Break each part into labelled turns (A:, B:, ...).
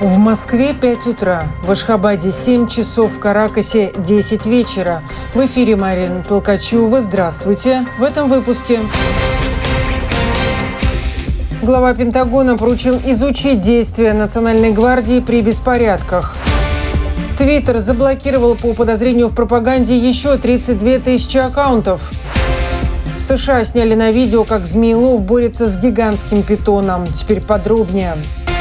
A: В Москве 5 утра, в Ашхабаде 7 часов, в Каракасе 10 вечера. В эфире Марина Толкачева. Здравствуйте. В этом выпуске. Глава Пентагона поручил изучить действия Национальной гвардии при беспорядках. Твиттер заблокировал по подозрению в пропаганде еще 32 тысячи аккаунтов. В США сняли на видео, как змеелов борется с гигантским питоном. Теперь подробнее.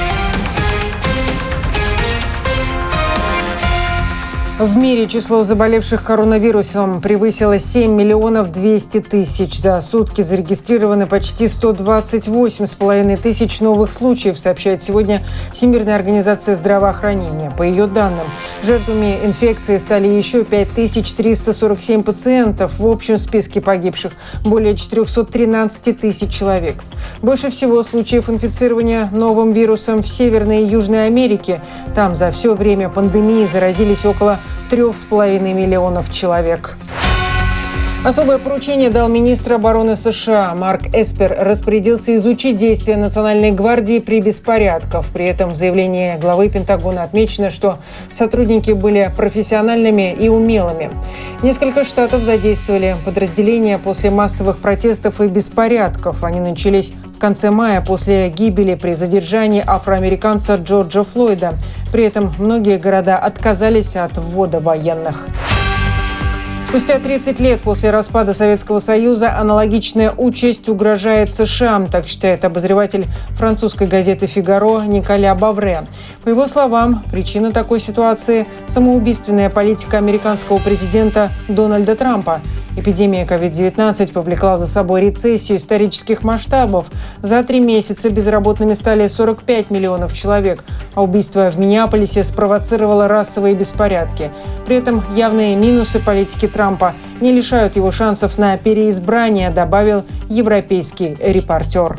A: В мире число заболевших коронавирусом превысило 7 миллионов 200 тысяч. За сутки зарегистрированы почти 128,5 тысяч новых случаев, сообщает сегодня Всемирная организация здравоохранения. По ее данным, жертвами инфекции стали еще 5347 пациентов. В общем списке погибших более 413 тысяч человек. Больше всего случаев инфицирования новым вирусом в Северной и Южной Америке. Там за все время пандемии заразились около 3,5 миллионов человек. Особое поручение дал министр обороны США. Марк Эспер распорядился изучить действия Национальной гвардии при беспорядках. При этом в заявлении главы Пентагона отмечено, что сотрудники были профессиональными и умелыми. Несколько штатов задействовали подразделения после массовых протестов и беспорядков. Они начались в конце мая после гибели при задержании афроамериканца Джорджа Флойда. При этом многие города отказались от ввода военных. Спустя 30 лет после распада Советского Союза аналогичная участь угрожает США, так считает обозреватель французской газеты «Фигаро» Николя Бавре. По его словам, причина такой ситуации – самоубийственная политика американского президента Дональда Трампа. Эпидемия COVID-19 повлекла за собой рецессию исторических масштабов. За 3 месяца безработными стали 45 миллионов человек, а убийство в Миннеаполисе спровоцировало расовые беспорядки. При этом явные минусы политики Трампа не лишают его шансов на переизбрание, добавил европейский репортер.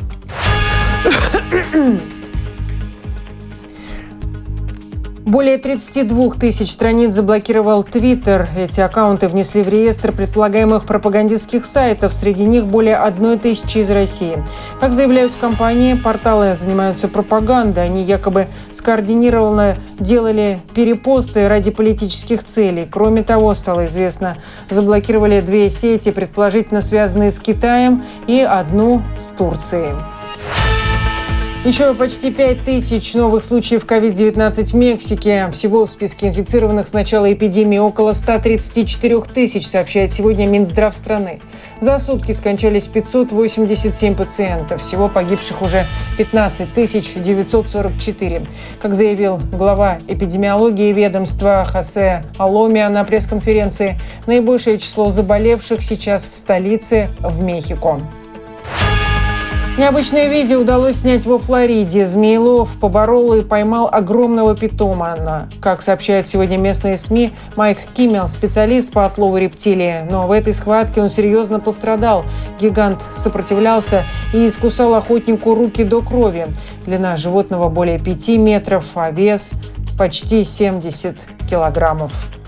A: Более 32 тысяч страниц заблокировал Твиттер. Эти аккаунты внесли в реестр предполагаемых пропагандистских сайтов. Среди них более 1 тысячи из России. Как заявляют в компании, порталы занимаются пропагандой. Они якобы скоординированно делали перепосты ради политических целей. Кроме того, стало известно, заблокировали 2 сети, предположительно связанные с Китаем, и 1 с Турцией. Еще почти 5 тысяч новых случаев COVID-19 в Мексике. Всего в списке инфицированных с начала эпидемии около 134 тысяч, сообщает сегодня Минздрав страны. За сутки скончались 587 пациентов. Всего погибших уже 15 944. Как заявил глава эпидемиологии ведомства Хосе Аломиа на пресс-конференции, наибольшее число заболевших сейчас в столице, в Мехико. Необычное видео удалось снять во Флориде. Змеелов поборол и поймал огромного питона. Как сообщают сегодня местные СМИ, Майк Киммел – специалист по отлову рептилии. Но в этой схватке он серьезно пострадал. Гигант сопротивлялся и искусал охотнику руки до крови. Длина животного более 5 метров, а вес почти 70 килограммов.